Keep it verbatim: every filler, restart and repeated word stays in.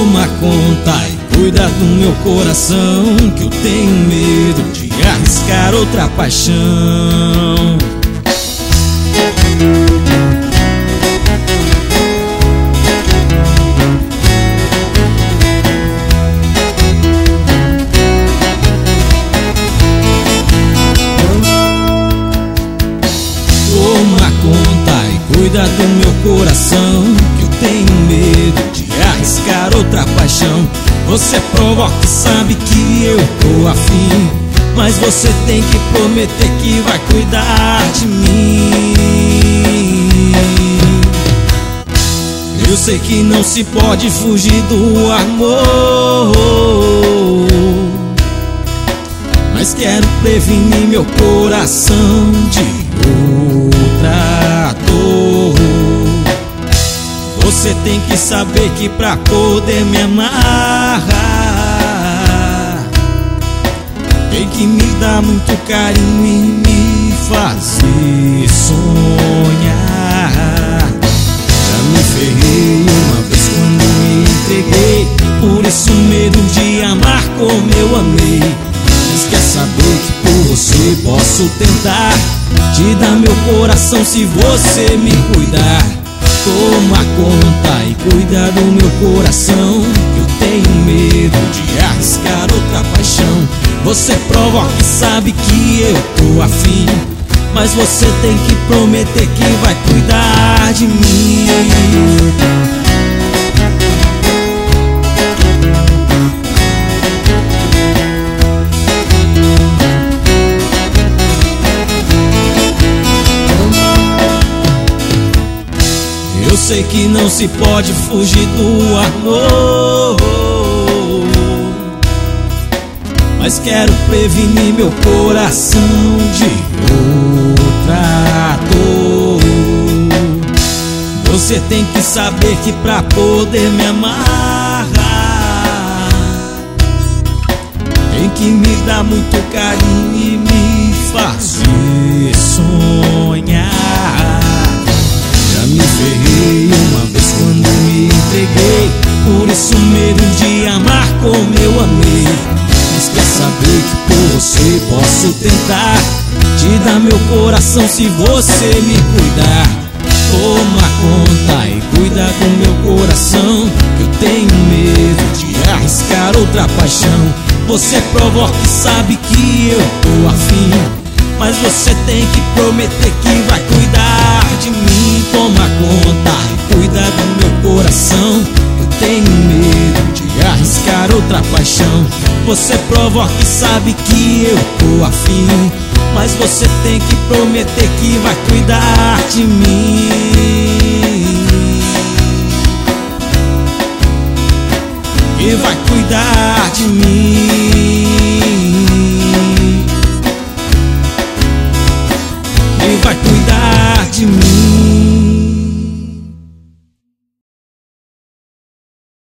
Toma conta e cuida do meu coração, que eu tenho medo de arriscar outra paixão. Toma conta e cuida do meu coração, que eu tenho medo de arriscar outra paixão. Você provoca e sabe que eu tô afim, mas você tem que prometer que vai cuidar de mim. Eu sei que não se pode fugir do amor, mas quero prevenir meu coração de outra dor. Você tem que saber que pra poder me amar tem que me dar muito carinho e me fazer sonhar. Já me ferrei uma vez quando me entreguei, por isso medo de amar como eu amei. Mas quer saber que por você posso tentar te dar meu coração se você me cuidar. Toma conta e cuida do meu coração, que eu tenho medo de arriscar outra paixão. Você provoca e sabe que eu tô afim, mas você tem que prometer que vai cuidar de mim. Eu sei que não se pode fugir do amor, mas quero prevenir meu coração de outra dor. Você tem que saber que pra poder me amar tem que me dar muito carinho e me fazer sonhar. Já me ferrei uma vez quando me entreguei, por isso medo de amar como eu amei. Mas quer saber que por você posso tentar te dar meu coração se você me cuidar. Toma conta e cuida do meu coração, que eu tenho medo de arriscar outra paixão. Você provoca e sabe que eu tô afim, mas você tem que prometer que vai cuidar de mim. Toma conta e cuida do meu coração, eu tenho medo de arriscar outra paixão. Você provoca e sabe que eu tô afim, mas você tem que prometer que vai cuidar de mim. Que vai cuidar de mim. Que vai cuidar de mim.